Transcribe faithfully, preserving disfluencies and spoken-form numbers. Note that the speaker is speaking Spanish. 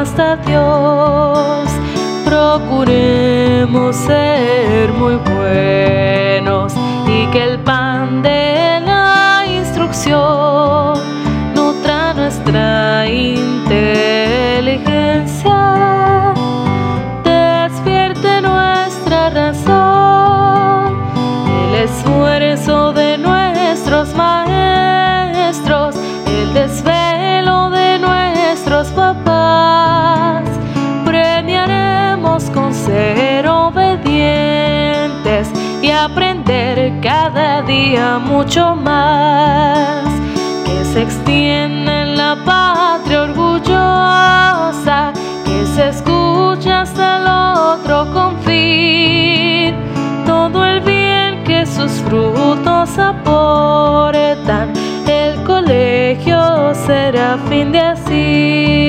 hasta Dios. Procuremos ser muy buenos y que el pan de la instrucción nutra nuestra inteligencia, despierte nuestra razón, el esfuerzo de nuestros maestros, el desvelo de nuestros papás. Premiaremos con ser obedientes y aprender cada día mucho más, que se extienda en la patria orgullosa, que se escucha hasta el otro confín, todo el bien que sus frutos aportan, el colegio será fin de así.